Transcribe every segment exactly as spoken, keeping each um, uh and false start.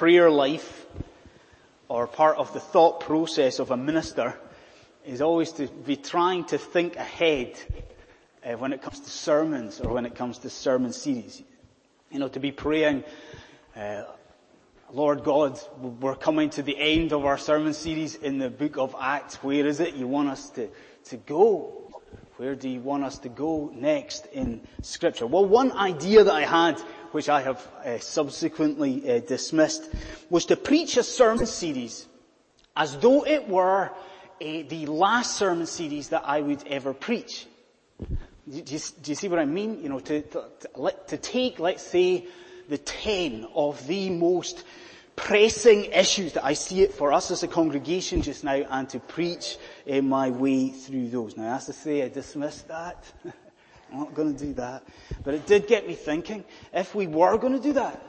prayer life, or part of the thought process of a minister, is always to be trying to think ahead uh, when it comes to sermons or when it comes to sermon series. You know, to be praying, uh, Lord God, we're coming to the end of our sermon series in the book of Acts. Where is it you want us to, to go? Where do you want us to go next in Scripture? Well, one idea that I had, which I have uh, subsequently uh, dismissed, was to preach a sermon series as though it were uh, the last sermon series that I would ever preach. Do you, do you see what I mean? You know, to, to, to, to take, let's say, the ten of the most pressing issues that I see it for us as a congregation just now, and to preach uh, my way through those. Now, as I say, I dismissed that. I'm not going to do that. But it did get me thinking, if we were going to do that,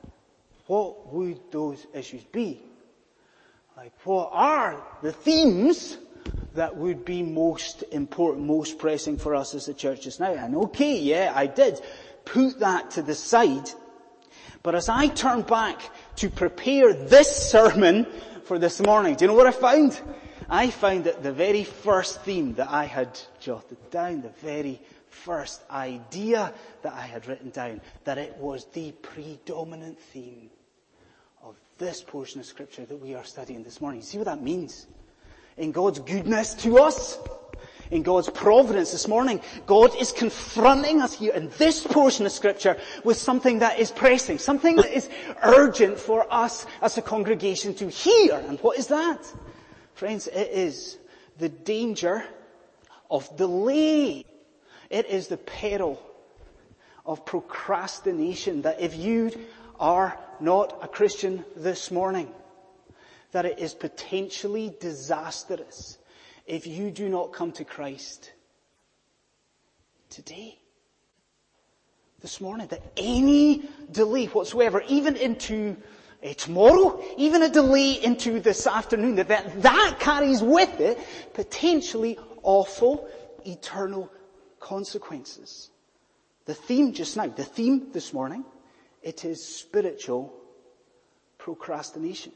what would those issues be? Like, what are the themes that would be most important, most pressing for us as a church just now? And okay, yeah, I did put that to the side. But as I turn back to prepare this sermon for this morning, do you know what I found? I found that the very first theme that I had jotted down, the very first idea that I had written down, that it was the predominant theme of this portion of Scripture that we are studying this morning. You see what that means? In God's goodness to us, in God's providence this morning, God is confronting us here in this portion of Scripture with something that is pressing, something that is urgent for us as a congregation to hear. And what is that? Friends, it is the danger of delay. It is the peril of procrastination, that if you are not a Christian this morning, that it is potentially disastrous if you do not come to Christ today, this morning. That any delay whatsoever, even into uh, tomorrow, even a delay into this afternoon, that, that that carries with it potentially awful eternal consequences. The theme just now, the theme this morning, it is spiritual procrastination.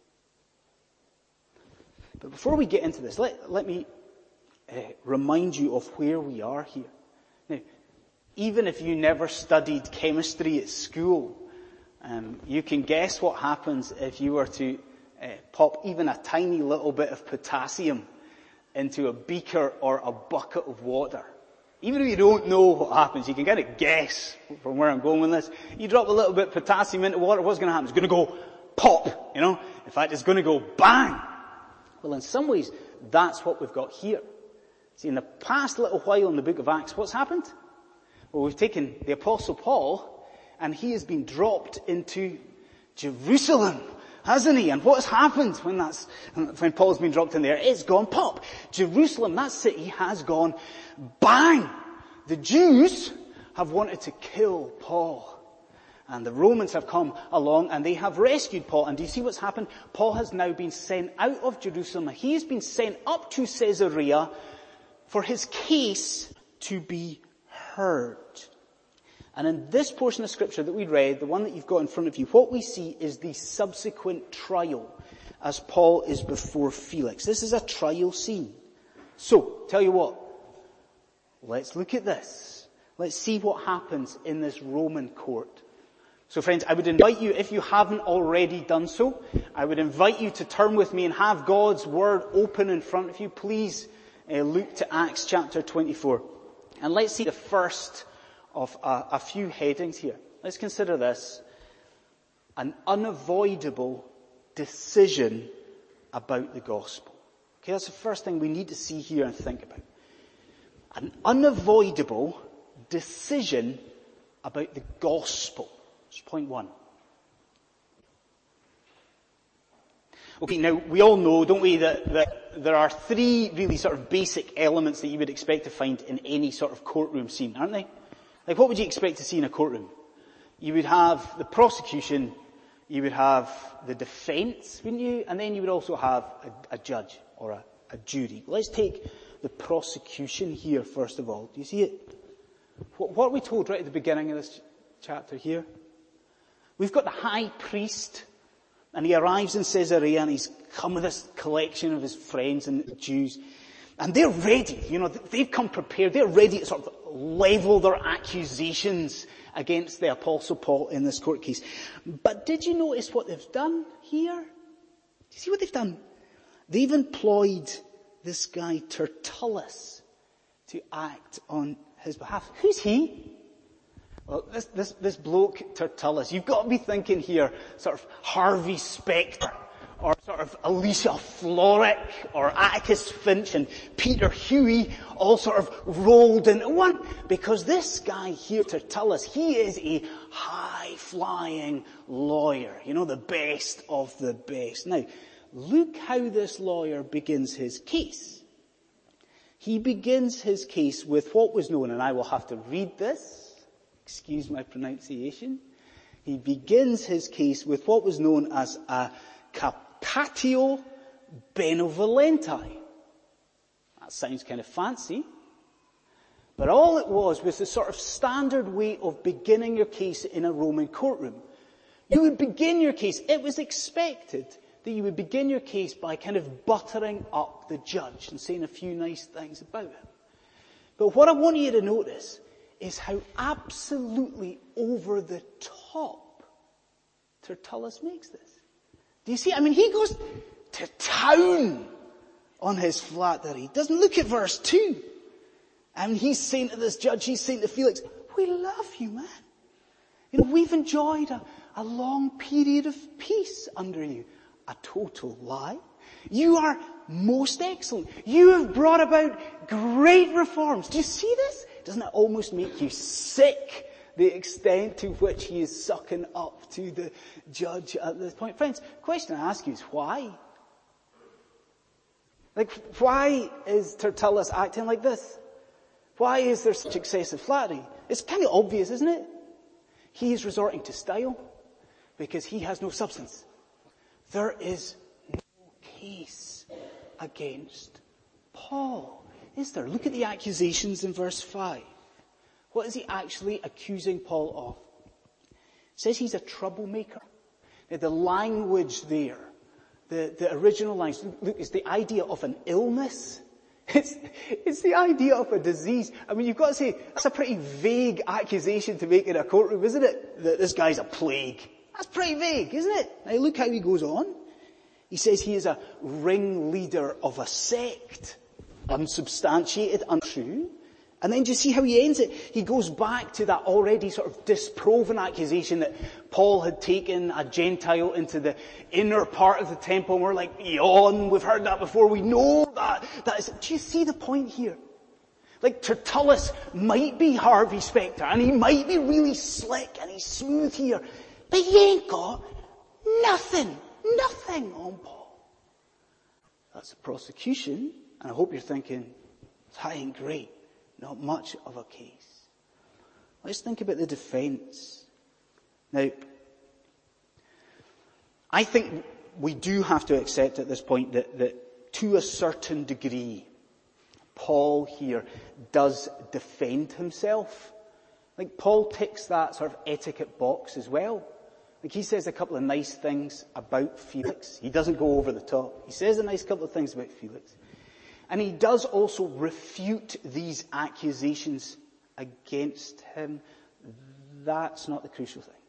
But before we get into this, let, let me uh, remind you of where we are here. Now, even if you never studied chemistry at school, um, you can guess what happens if you were to uh, pop even a tiny little bit of potassium into a beaker or a bucket of water. Even if you don't know what happens, you can kind of guess from where I'm going with this. You drop a little bit of potassium into water, what's going to happen? It's going to go pop, you know. In fact, it's going to go bang. Well, in some ways, that's what we've got here. See, in the past little while in the book of Acts, what's happened? Well, we've taken the Apostle Paul, and he has been dropped into Jerusalem, hasn't he? And what's happened when that's, when Paul's been dropped in there? It's gone pop. Jerusalem, that city, has gone bang. The Jews have wanted to kill Paul. And the Romans have come along and they have rescued Paul. And do you see what's happened? Paul has now been sent out of Jerusalem. He has been sent up to Caesarea for his case to be heard. And in this portion of Scripture that we read, the one that you've got in front of you, what we see is the subsequent trial as Paul is before Felix. This is a trial scene. So, tell you what, let's look at this. Let's see what happens in this Roman court. So friends, I would invite you, if you haven't already done so, I would invite you to turn with me and have God's Word open in front of you. Please uh, look to Acts chapter twenty-four. And let's see the first of a, a few headings here. Let's consider this: an unavoidable decision about the gospel. Okay, that's the first thing we need to see here and think about. An unavoidable decision about the gospel. That's point one. Okay, now we all know, don't we, that, that there are three really sort of basic elements that you would expect to find in any sort of courtroom scene, aren't they? Like, what would you expect to see in a courtroom? You would have the prosecution, you would have the defense, wouldn't you? And then you would also have a, a judge or a, a jury. Let's take the prosecution here first of all. Do you see it? What, what are we told right at the beginning of this ch- chapter here? We've got the high priest And he arrives in Caesarea and he's come with this collection of his friends and the Jews. And they're ready, you know, they've come prepared. They're ready to sort of level their accusations against the Apostle Paul in this court case. But did you notice what they've done here? Do you see what they've done? They've employed this guy Tertullus to act on his behalf. Who's he? Well, this, this, this bloke Tertullus, you've got to be thinking here sort of Harvey Specter, or sort of Alicia Florrick, or Atticus Finch and Peter Huey, all sort of rolled into one. Because this guy here, Tertullus, he is a high-flying lawyer. You know, the best of the best. Now, look how this lawyer begins his case. He begins his case with what was known, and I will have to read this, excuse my pronunciation. He begins his case with what was known as a captatio benevolenti. That sounds kind of fancy. But all it was was the sort of standard way of beginning your case in a Roman courtroom. You would begin your case, it was expected that you would begin your case by kind of buttering up the judge and saying a few nice things about him. But what I want you to notice is how absolutely over the top Tertullus makes this. Do you see? I mean, he goes to town on his flattery. Doesn't look at verse two. And he's saying to this judge, he's saying to Felix, we love you, man. You know, we've enjoyed a, a long period of peace under you. A total lie. You are most excellent. You have brought about great reforms. Do you see this? Doesn't it almost make you sick, the extent to which he is sucking up to the judge at this point? Friends, the question I ask you is why? Like, why is Tertullus acting like this? Why is there such excessive flattery? It's kind of obvious, isn't it? He is resorting to style because he has no substance. There is no case against Paul, is there? Look at the accusations in verse five. What is he actually accusing Paul of? It says he's a troublemaker. Now, the language there, the, the original language, look, is the idea of an illness. It's, it's the idea of a disease. I mean, you've got to say, that's a pretty vague accusation to make in a courtroom, isn't it? That this guy's a plague. That's pretty vague, isn't it? Now look how he goes on. He says he is a ringleader of a sect. Unsubstantiated, untrue. And then do you see how he ends it? He goes back to that already sort of disproven accusation that Paul had taken a Gentile into the inner part of the temple. And we're like, yawn, we've heard that before. We know that. that is, do you see the point here? Like Tertullus might be Harvey Specter and he might be really slick and he's smooth here. But he ain't got nothing, nothing on Paul. That's the prosecution. And I hope you're thinking, that ain't great. Not much of a case. Let's think about the defense. Now, I think we do have to accept at this point that, that to a certain degree, Paul here does defend himself. Like Paul ticks that sort of etiquette box as well. Like he says a couple of nice things about Felix. He doesn't go over the top. He says a nice couple of things about Felix. And he does also refute these accusations against him. That's not the crucial thing.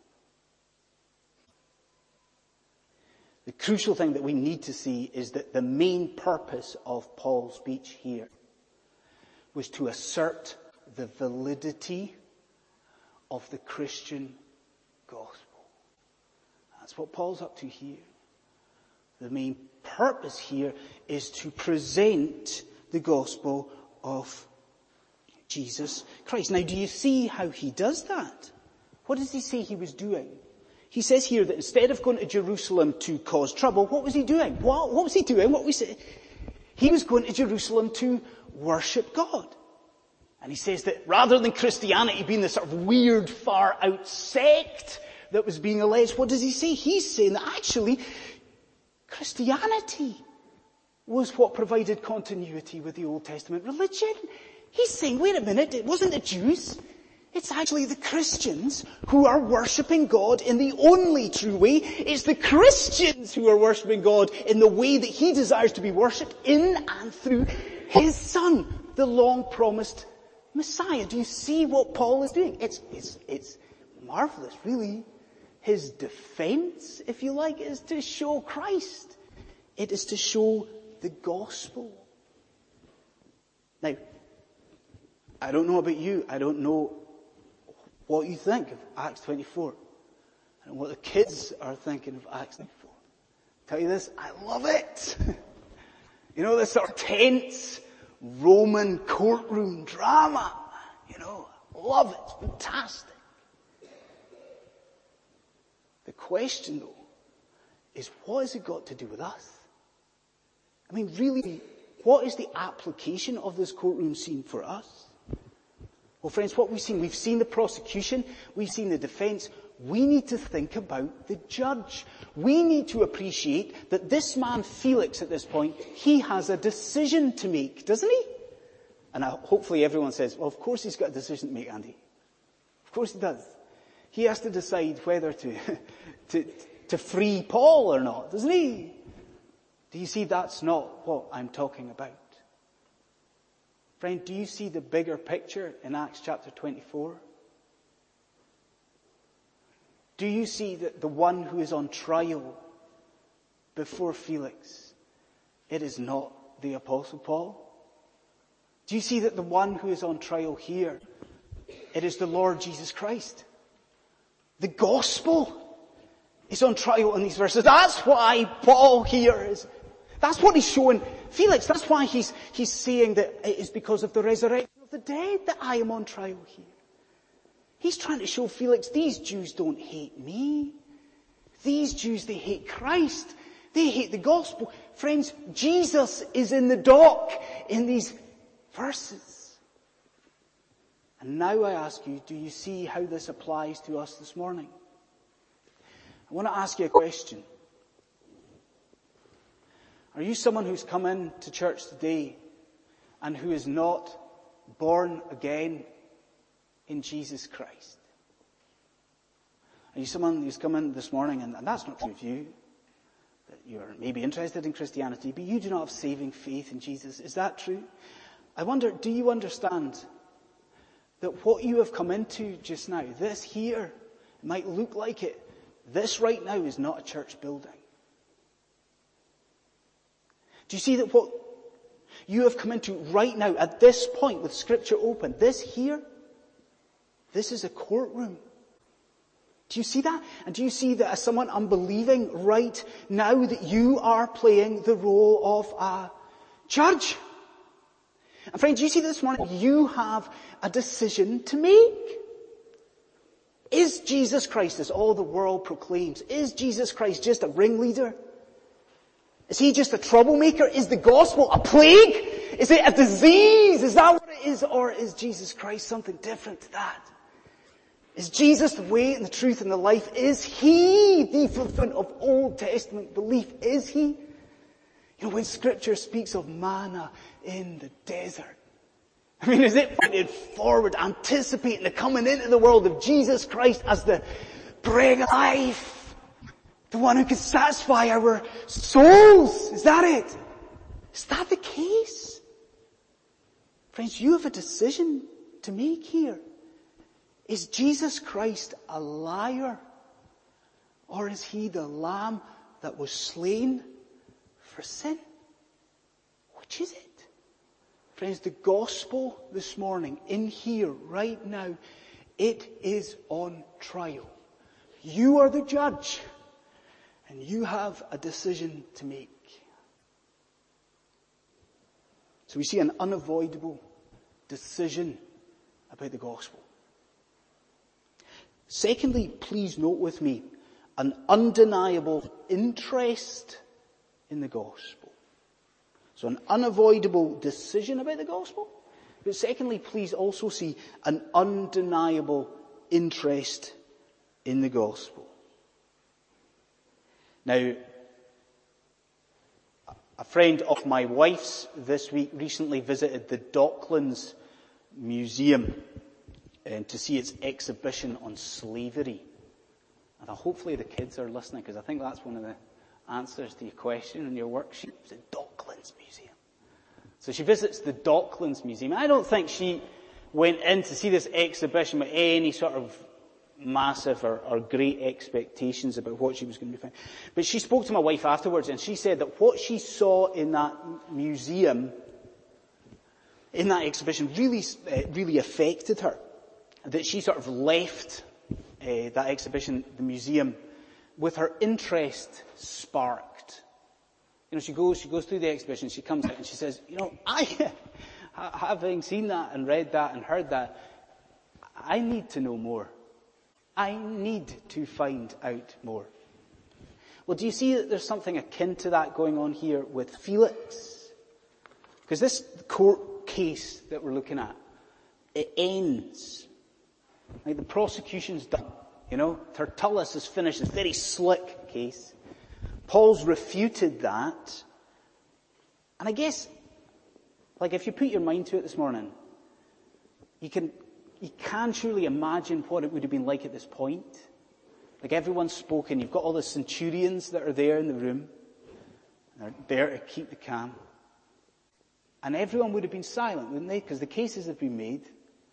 The crucial thing that we need to see is that the main purpose of Paul's speech here was to assert the validity of the Christian gospel. That's what Paul's up to here. The main purpose here is to present the gospel of Jesus Christ. Now, do you see how he does that? What does he say he was doing? He says here that instead of going to Jerusalem to cause trouble, what was he doing? What, what was he doing? What we say? He was going to Jerusalem to worship God. And he says that rather than Christianity being this sort of weird, far out sect that was being alleged, what does he say? He's saying that actually Christianity was what provided continuity with the Old Testament religion. He's saying, wait a minute, it wasn't the Jews. It's actually the Christians who are worshipping God in the only true way. It's the Christians who are worshipping God in the way that He desires to be worshipped, in and through His Son, the long-promised Messiah. Do you see what Paul is doing? It's, it's, it's marvelous, really. His defense, if you like, is to show Christ. It is to show the gospel. Now, I don't know about you. I don't know what you think of Acts twenty-four. And what the kids are thinking of Acts twenty-four. Tell you this, I love it. You know, this sort of tense Roman courtroom drama. You know, love it. It's fantastic. The question, though, is what has it got to do with us? I mean, really, what is the application of this courtroom scene for us? Well, friends, what we've seen, we've seen the prosecution, we've seen the defense. We need to think about the judge. We need to appreciate that this man, Felix, at this point, he has a decision to make, doesn't he? And I, hopefully everyone says, well, of course he's got a decision to make, Andy. Of course he does. He has to decide whether to, to, to free Paul or not, doesn't he? Do you see that's not what I'm talking about? Friend, do you see the bigger picture in Acts chapter twenty-four? Do you see that the one who is on trial before Felix, it is not the Apostle Paul? Do you see that the one who is on trial here, it is the Lord Jesus Christ? The gospel is on trial in these verses. That's why Paul here is, that's what he's showing Felix. That's why he's, he's saying that it is because of the resurrection of the dead that I am on trial here. He's trying to show Felix, these Jews don't hate me. These Jews, they hate Christ. They hate the gospel. Friends, Jesus is in the dock in these verses. And now I ask you, do you see how this applies to us this morning? I want to ask you a question. Are you someone who's come in to church today and who is not born again in Jesus Christ? Are you someone who's come in this morning, and, and that's not true of you, that you're maybe interested in Christianity, but you do not have saving faith in Jesus? Is that true? I wonder, do you understand that what you have come into just now, this here, might look like it. This right now is not a church building. Do you see that what you have come into right now, at this point with Scripture open, this here, this is a courtroom. Do you see that? And do you see that as someone unbelieving right now that you are playing the role of a judge? And friends, you see this morning, you have a decision to make. Is Jesus Christ, as all the world proclaims, is Jesus Christ just a ringleader? Is he just a troublemaker? Is the gospel a plague? Is it a disease? Is that what it is? Or is Jesus Christ something different to that? Is Jesus the way and the truth and the life? Is he the fulfillment of Old Testament belief? Is he? You know, when Scripture speaks of manna in the desert, I mean, is it pointed forward, anticipating the coming into the world of Jesus Christ as the bread of life, the one who can satisfy our souls? Is that it? Is that the case? Friends, you have a decision to make here. Is Jesus Christ a liar? Or is he the Lamb that was slain for sin? Which is it? Friends, the gospel this morning, in here, right now, it is on trial. You are the judge, and you have a decision to make. So we see an unavoidable decision about the gospel. Secondly, please note with me, an undeniable interest in the gospel. So an unavoidable decision about the gospel. But secondly, please also see an undeniable interest in the gospel. Now, a friend of my wife's this week recently visited the Docklands Museum. um, to see its exhibition on slavery. And hopefully the kids are listening, because I think that's one of the answers to your question in your worksheet. It's the Docklands Museum. So she visits the Docklands Museum. I don't think she went in to see this exhibition with any sort of massive or, or great expectations about what she was going to be finding. But she spoke to my wife afterwards, and she said that what she saw in that museum, in that exhibition, really, uh, really affected her. That she sort of left uh, that exhibition, the museum, with her interest sparked. You know, she goes, she goes through the exhibition, she comes out and she says, you know, I, having seen that and read that and heard that, I need to know more. I need to find out more. Well, do you see that there's something akin to that going on here with Felix? Because this court case that we're looking at, it ends. Like the prosecution's done. You know, Tertullus has finished this very slick case. Paul's refuted that. And I guess, like if you put your mind to it this morning, you can, you can surely imagine what it would have been like at this point. Like everyone's spoken, you've got all the centurions that are there in the room. They're there to keep the calm. And everyone would have been silent, wouldn't they? Because the cases have been made.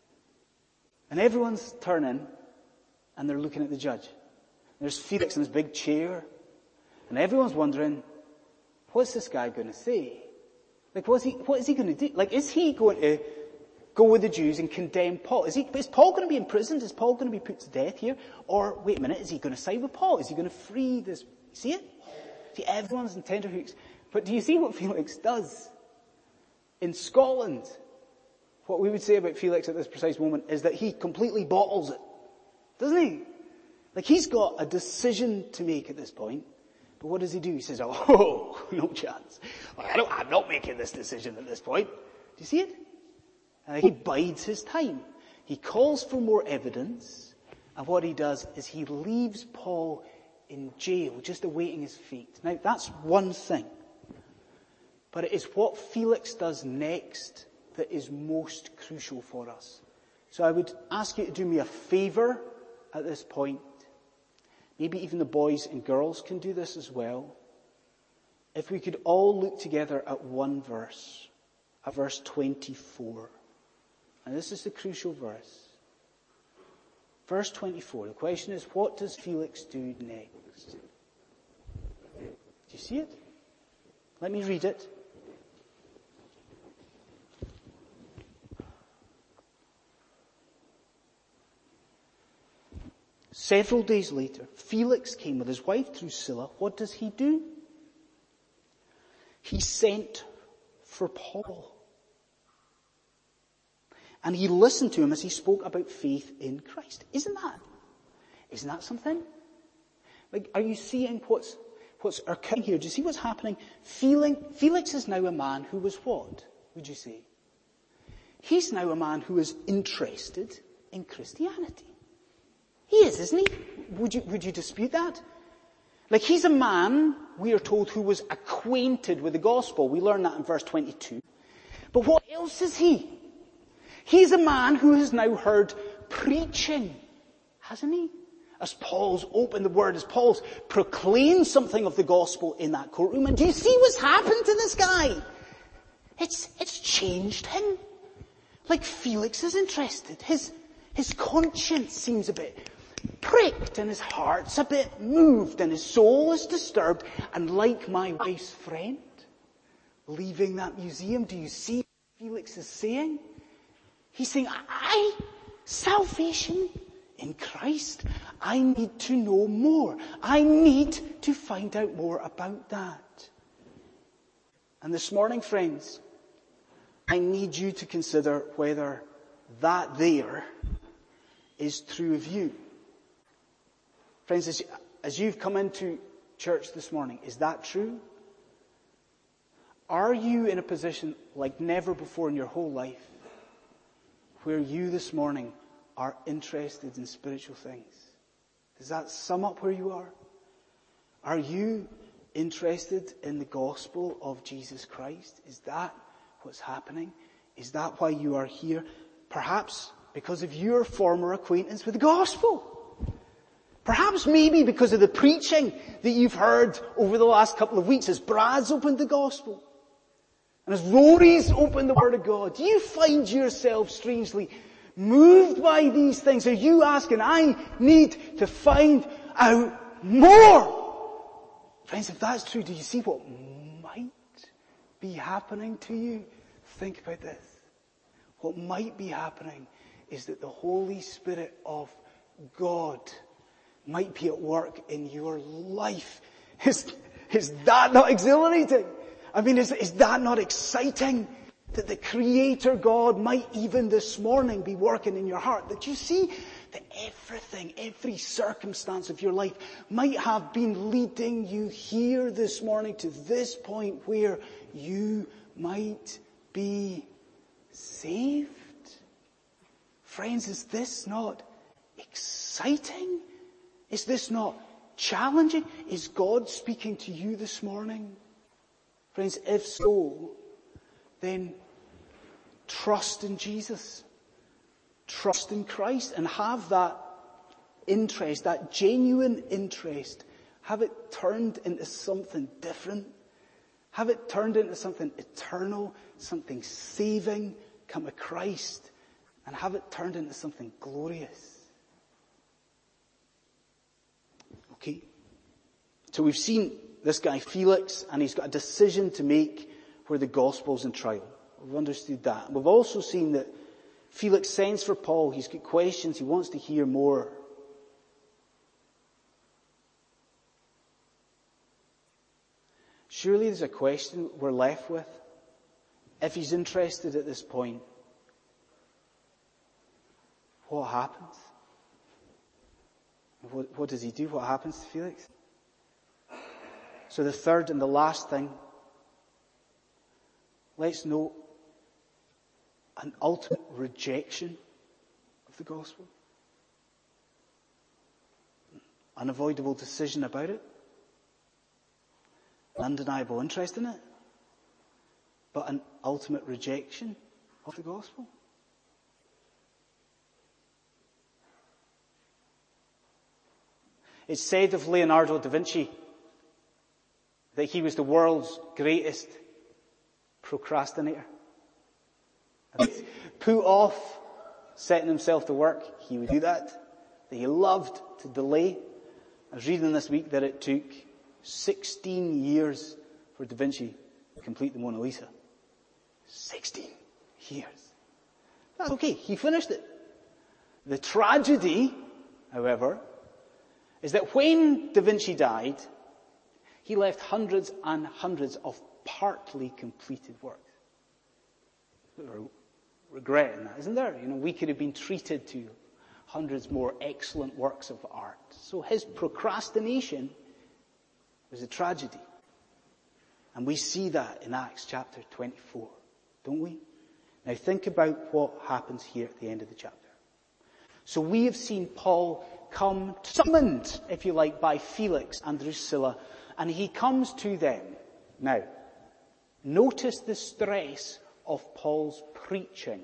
And everyone's turning and they're looking at the judge. There's Felix in his big chair. And everyone's wondering, what's this guy going to say? Like, what's he, what is he going to do? Like, is he going to go with the Jews and condemn Paul? Is he, is Paul going to be imprisoned? Is Paul going to be put to death here? Or, wait a minute, is he going to side with Paul? Is he going to free this? See it? See, everyone's in tenterhooks. But do you see what Felix does? In Scotland, what we would say about Felix at this precise moment is that he completely bottles it. Doesn't he? Like he's got a decision to make at this point. But what does he do? He says, oh, no chance. I don't, I'm not making this decision at this point. Do you see it? Uh, he bides his time. He calls for more evidence. And what he does is he leaves Paul in jail, just awaiting his fate. Now, that's one thing. But it is what Felix does next that is most crucial for us. So I would ask you to do me a favour at this point. Maybe even the boys and girls can do this as well. If we could all look together at one verse, at verse twenty-four. And this is the crucial verse. Verse twenty-four. The question is, what does Felix do next? Do you see it? Let me read it. Several days later, Felix came with his wife Drusilla. What does he do? He sent for Paul. And he listened to him as he spoke about faith in Christ. Isn't that, isn't that something? Like, are you seeing what's, what's occurring here? Do you see what's happening? Feeling, Felix is now a man who was what, would you say? He's now a man who is interested in Christianity. He is, isn't he? Would you, would you dispute that? Like he's a man, we are told, who was acquainted with the gospel. We learn that in verse twenty-two. But what else is he? He's a man who has now heard preaching, hasn't he? As Paul's opened the word, as Paul's proclaimed something of the gospel in that courtroom. And do you see what's happened to this guy? It's, it's changed him. Like Felix is interested. His, his conscience seems a bit pricked and his heart's a bit moved and his soul is disturbed. And like my wife's friend, leaving that museum, do you see what Felix is saying? He's saying, I, salvation in Christ, I need to know more. I need to find out more about that. And this morning, friends, I need you to consider whether that there is true of you. Friends, as, as you've come into church this morning, is that true? Are you in a position like never before in your whole life where you this morning are interested in spiritual things? Does that sum up where you are? Are you interested in the gospel of Jesus Christ? Is that what's happening? Is that why you are here? Perhaps because of your former acquaintance with the gospel. Perhaps maybe because of the preaching that you've heard over the last couple of weeks as Brad's opened the gospel. And as Rory's opened the Word of God. Do you find yourself strangely moved by these things? Are you asking, I need to find out more? Friends, if that's true, do you see what might be happening to you? Think about this. What might be happening is that the Holy Spirit of God might be at work in your life. Is, is that not exhilarating? I mean, is, is that not exciting? That the Creator God might even this morning be working in your heart. That you see that everything, every circumstance of your life might have been leading you here this morning to this point where you might be saved. Friends, is this not exciting? Is this not challenging? Is God speaking to you this morning? Friends, if so, then trust in Jesus. Trust in Christ and have that interest, that genuine interest, have it turned into something different. Have it turned into something eternal, something saving, come to Christ, and have it turned into something glorious. Okay? So we've seen this guy Felix, and he's got a decision to make where the gospel's in trial. We've understood that. We've also seen that Felix sends for Paul. He's got questions. He wants to hear more. Surely there's a question we're left with. If he's interested at this point, what happens? What, what does he do? What happens to Felix? So the third and the last thing, let's note an ultimate rejection of the gospel. Unavoidable decision about it. Undeniable interest in it. But an ultimate rejection of the gospel. It's said of Leonardo da Vinci that he was the world's greatest procrastinator. And he'd put off setting himself to work. He would do that. That he loved to delay. I was reading this week that it took sixteen years for Da Vinci to complete the Mona Lisa. sixteen years. That's okay. He finished it. The tragedy, however, is that when Da Vinci died, he left hundreds and hundreds of partly completed works. We're regretting that, isn't there? You know, we could have been treated to hundreds more excellent works of art. So his procrastination was a tragedy. And we see that in Acts chapter twenty-four, don't we? Now think about what happens here at the end of the chapter. So we have seen Paul come, summoned, if you like, by Felix and Drusilla, and he comes to them. Now, notice the stress of Paul's preaching.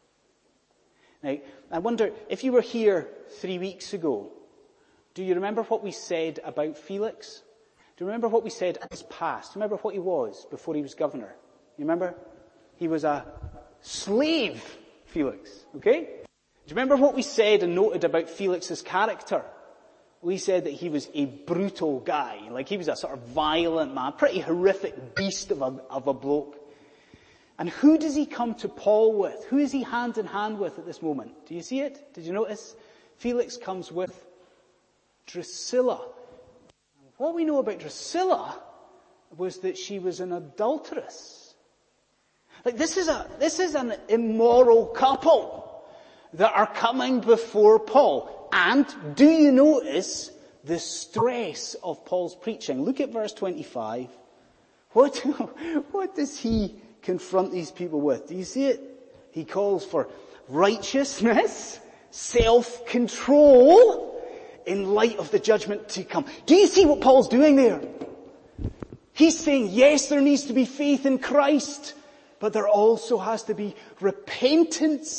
Now, I wonder, if you were here three weeks ago, do you remember what we said about Felix? Do you remember what we said in his past? Do you remember what he was before he was governor? You remember? He was a slave, Felix, okay? Do you remember what we said and noted about Felix's character? We said that he was a brutal guy, like he was a sort of violent man, pretty horrific beast of a, of a bloke. And who does he come to Paul with? Who is he hand in hand with at this moment? Do you see it? Did you notice? Felix comes with Drusilla. What we know about Drusilla was that she was an adulteress. Like this is a, this is an immoral couple that are coming before Paul. And do you notice the stress of Paul's preaching? Look at verse twenty-five. What, what does he confront these people with? Do you see it? He calls for righteousness, self-control, in light of the judgment to come. Do you see what Paul's doing there? He's saying, yes, there needs to be faith in Christ, but there also has to be repentance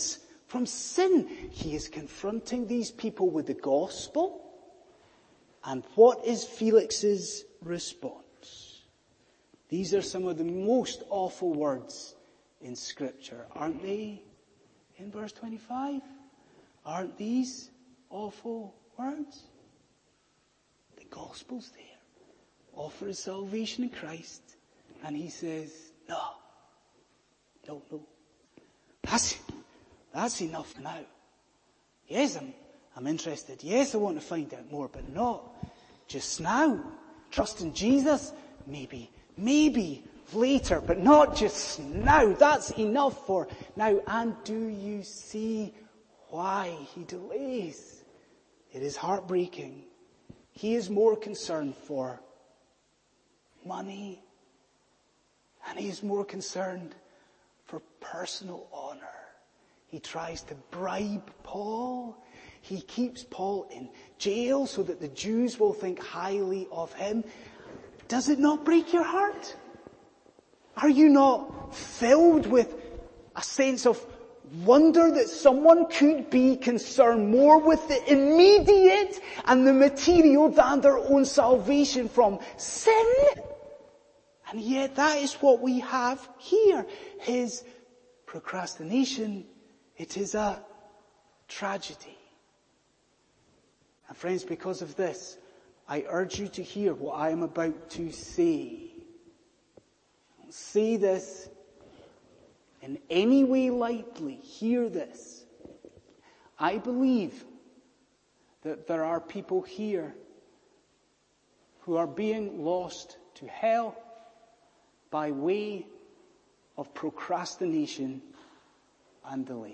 from sin. He is confronting these people with the gospel. And what is Felix's response? These are some of the most awful words in Scripture, aren't they? In verse twenty-five, aren't these awful words? The gospel's there. Offers salvation in Christ. And he says, no, no, no. That's, that's enough now. Yes, I'm, I'm interested. Yes, I want to find out more, but not just now. Trust in Jesus, maybe, maybe later, but not just now. That's enough for now. And do you see why he delays? It is heartbreaking. He is more concerned for money, and he is more concerned for personal honor. He tries to bribe Paul. He keeps Paul in jail so that the Jews will think highly of him. Does it not break your heart? Are you not filled with a sense of wonder that someone could be concerned more with the immediate and the material than their own salvation from sin? And yet that is what we have here. His procrastination, it is a tragedy. And friends, because of this, I urge you to hear what I am about to say. Don't say this in any way lightly. Hear this. I believe that there are people here who are being lost to hell by way of procrastination and delay.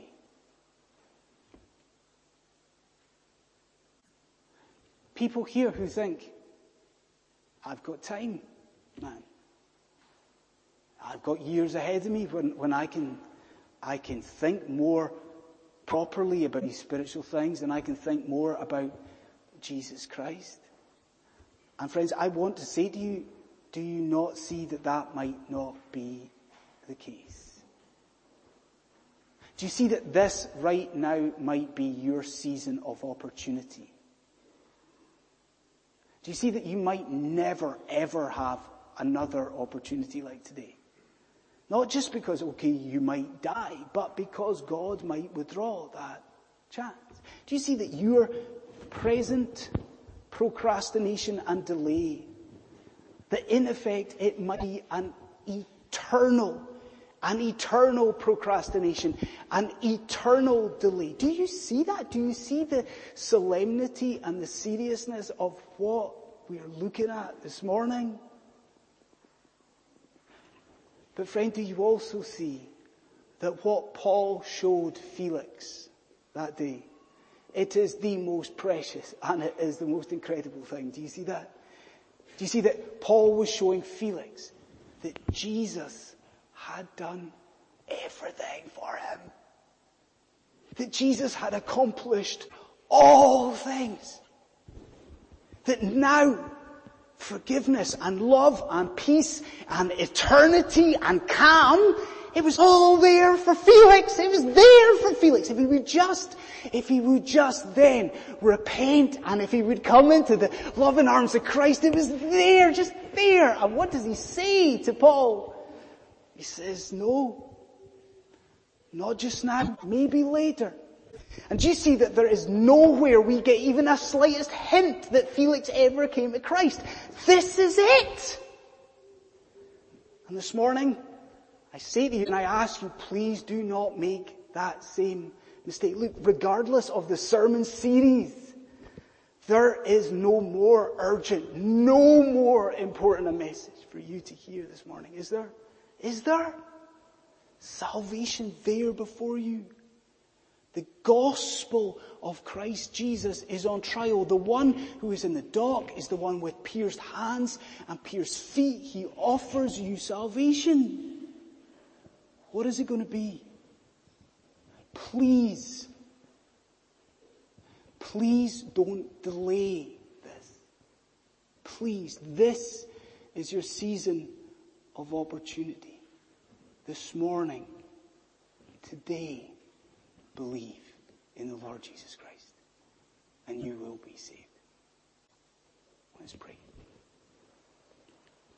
People here who think, I've got time, man. I've got years ahead of me when, when I can, I can think more properly about these spiritual things and I can think more about Jesus Christ. And friends, I want to say to you, do you not see that that might not be the case? Do you see that this right now might be your season of opportunity? Do you see that you might never ever have another opportunity like today? Not just because, okay, you might die, but because God might withdraw that chance. Do you see that your present procrastination and delay, that in effect it might be an eternal, an eternal procrastination, an eternal delay? Do you see that? Do you see the solemnity and the seriousness of what we are looking at this morning? But friend, do you also see that what Paul showed Felix that day, it is the most precious and it is the most incredible thing. Do you see that? Do you see that Paul was showing Felix that Jesus had done everything for him? That Jesus had accomplished all things. That now forgiveness and love and peace and eternity and calm, it was all there for Felix. It was there for Felix. If he would just, if he would just then repent and if he would come into the loving arms of Christ, it was there, just there. And what does he say to Paul? He says, no, not just now, maybe later. And do you see that there is nowhere we get even a slightest hint that Felix ever came to Christ? This is it. And this morning, I say to you and I ask you, please do not make that same mistake. Look, regardless of the sermon series, there is no more urgent, no more important a message for you to hear this morning. Is there? Is there? Salvation there before you. The gospel of Christ Jesus is on trial. The one who is in the dock is the one with pierced hands and pierced feet. He offers you salvation. What is it going to be? Please, please don't delay this. Please, this is your season of opportunity. This morning, today, believe in the Lord Jesus Christ, and you will be saved. Let's pray.